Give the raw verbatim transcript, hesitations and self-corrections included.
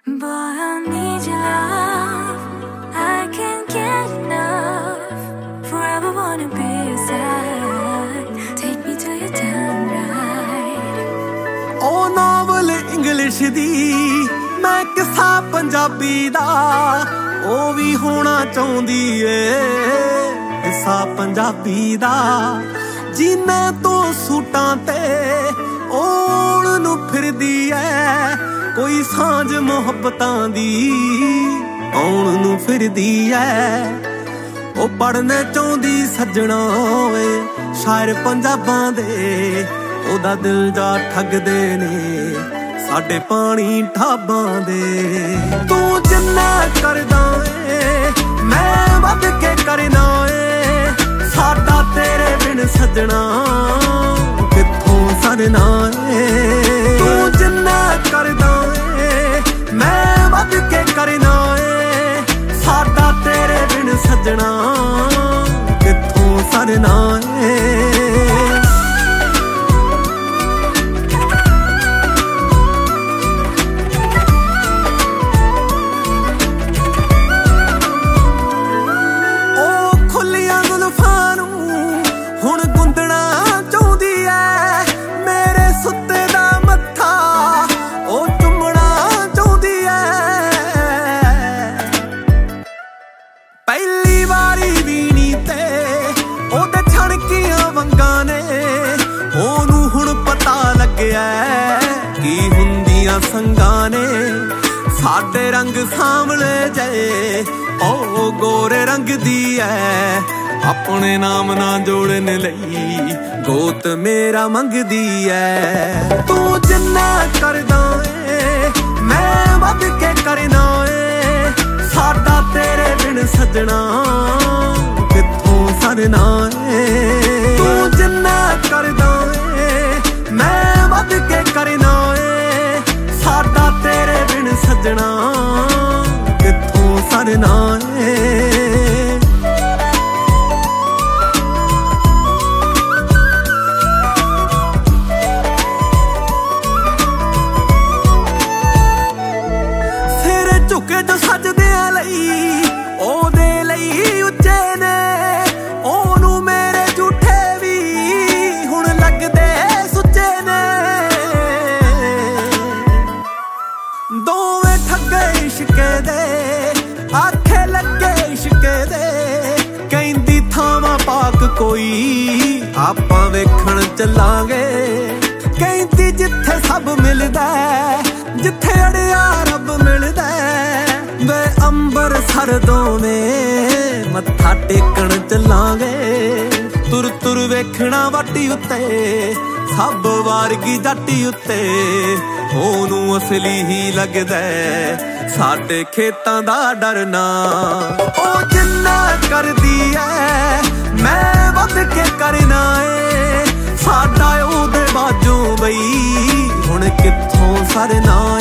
Boy, I need your love. I can't get enough. Forever wanna be your side. Take me to your town ride. Oh, novel English ਦੀ ਮੈਂ ਕਿਸਾ ਪੰਜਾਬੀ ਦਾ ਉਹ ਵੀ ਹੋਣਾ ਚਾਹੁੰਦੀ ਏ ਕਿਸਾ ਪੰਜਾਬੀ ਦਾ ਜੀਨੇ ਤੋਂ ਸੂਟਾਂ ਤੇ ਔਣ ਨੂੰ ਫਿਰਦੀ ਏ ਕੋਈ ਸਾਂਝ ਮੁਹੱਬਤਾਂ ਦੀ ਆਉਣ ਨੂੰ ਫਿਰਦੀ ਐ ਉਹ ਪੜਨੇ ਚਾਹੁੰਦੀ ਸੱਜਣਾ ਓਏ ਸ਼ਾਇਰ ਪੰਜਾਬਾਂ ਦੇ ਉਹਦਾ ਦਿਲ ਜਾ ਠੱਗਦੇ ਨੇ ਸਾਡੇ ਪਾਣੀ ਢਾਬਾਂ ਦੇ ਤੂੰ ਜਿੰਨਾ ਕਰਦਾ ਏ ਮੈਂ ਵੱਧ ਕੇ ਕਰਨਾ ਏ ਸਾਡਾ ਤੇਰੇ ਬਿਨ ਸੱਜਣਾ ਕਿੱਥੋਂ ਸਰਨਾ ਏ ਤੂੰ ਜਿੰਨਾ ਕਰਦਾ ਮੈਂ ਵੱਧ ਕੇ ਕਰਨਾ ਏ ਸਾਡਾ ਤੇਰੇ ਬਿਨ ਸੱਜਣਾ ਕਿੱਥੋਂ ਸਰਨਾ ਏ ਉਹ ਖੁੱਲੀਆਂ ਜ਼ੁਲਫਾਂ ਨੂੰ ਹੁਣ ਗੁੰਦਣਾ ਚਾਹੁੰਦੀ ਐ ਮੇਰੇ ਸੁੱਤੇ ਦਾ ਮੱਥਾ ਉਹ ਪਹਿਲੀ ਵਾਰੀ ਵੀਣੀ ਤੇ ਉਹਦੇ ਛਣਕੀਆਂ ਵੰਗਾਂ ਨੇ ਉਹਨੂੰ ਹੁਣ ਪਤਾ ਲੱਗਿਆ ਕੀ ਹੁੰਦੀਆਂ ਸੰਗਾਂ ਨੇ ਸਾਡੇ ਰੰਗ ਸਾਂਵਲੇ ਜਏ ਉਹ ਗੋਰੇ ਰੰਗ ਦੀ ਐ ਆਪਣੇ ਨਾਮ ਨਾ ਜੋੜਨ ਲਈ ਗੋਤ ਮੇਰਾ ਮੰਗਦੀ ਐ ਤੂੰ ਜਿੰਨਾ ਕਰਦਾ ਏ ਮੈਂ ਵੱਧ ਕੇ ਕਰਨਾ ਏ ਸਾਡਾ ਤੇਰੇ ਬਿਨ ਸੱਜਣਾ ਕਿੱਥੋਂ ਸਰਨਾ ਏ ਤੂੰ ਜਿੰਨਾ ਕਰਦਾ ਏ ਮੈਂ ਵੱਧ ਕੇ ਕਰਨਾ ਏ ਸਾਡਾ ਤੇਰੇ ਬਿਨ ਸੱਜਣਾ ਕਿੱਥੋਂ ਸਰਨਾ ਏ ਸਿਰ ਝੁਕੇ ਜੋ ਸੱਜਦਿਆਂ ਲਈ ਉਹਦੇ ਲਈ ਉੱਚੇ ਨੇ ਉਹਨੂੰ ਮੇਰੇ ਝੂਠੇ ਵੀ ਹੁਣ ਲੱਗਦੇ ਸੁੱਚੇ ਨੇ ਦੋਵੇਂ ਠੱਗੇ ਇਸ਼ਕੇ ਦੇ ਆਖੇ ਲੱਗੇ ਇਸ਼ਕੇ ਦੇ ਕਹਿੰਦੀ ਥਾਵਾਂ ਪਾਕ ਕੋਈ ਆਪਾਂ ਵੇਖਣ ਚੱਲਾਂਗੇ ਕਹਿੰਦੀ ਜਿੱਥੇ ਸਭ ਮਿਲਦਾ ਜਿੱਥੇ ਅੜਿਆ ਰੱਬ ਮਿਲਦਾ ਵੇ ਅੰਬਰਸਰ ਦੋਵੇਂ ਮੱਥਾ ਟੇਕਣ ਚੱਲਾਂਗੇ ਤੁਰ ਤੁਰ ਵੇਖਣਾ ਵਾਟੀ ਉੱਤੇ ਸਭ ਵਾਰਗੀ ਜੱਟੀ ਉੱਤੇ ਉਹਨੂੰ ਅਸਲੀ ਹੀ ਲੱਗਦਾ ਸਾਡੇ ਖੇਤਾਂ ਦਾ ਡਰਨਾ ਉਹ ਜਿੰਨਾ ਕਰਦੀ ਐ ਮੈਂ ਵੱਧ ਕੇ ਕਰਨਾ ਏ ਸਾਡਾ ਉਹਦੇ ਬਾਝੋਂ ਬਈ ਹੁਣ ਕਿੱਥੋਂ ਸਰਨਾ